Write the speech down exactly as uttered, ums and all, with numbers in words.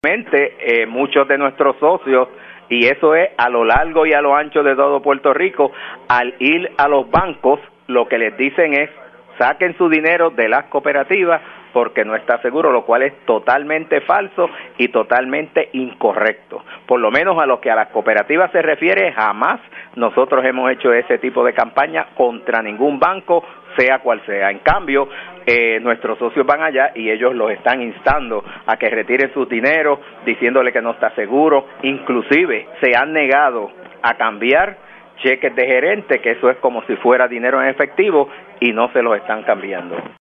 Eh, muchos de nuestros socios, y eso es a lo largo y a lo ancho de todo Puerto Rico, al ir a los bancos, lo que les dicen es, saquen su dinero de las cooperativas porque no está seguro, lo cual es totalmente falso y totalmente incorrecto. Por lo menos a lo que a las cooperativas se refiere, jamás nosotros hemos hecho ese tipo de campaña contra ningún banco, sea cual sea. En cambio, eh, nuestros socios van allá y ellos los están instando a que retiren sus dineros, diciéndole que no está seguro, inclusive se han negado a cambiar cheques de gerente, que eso es como si fuera dinero en efectivo, y no se los están cambiando.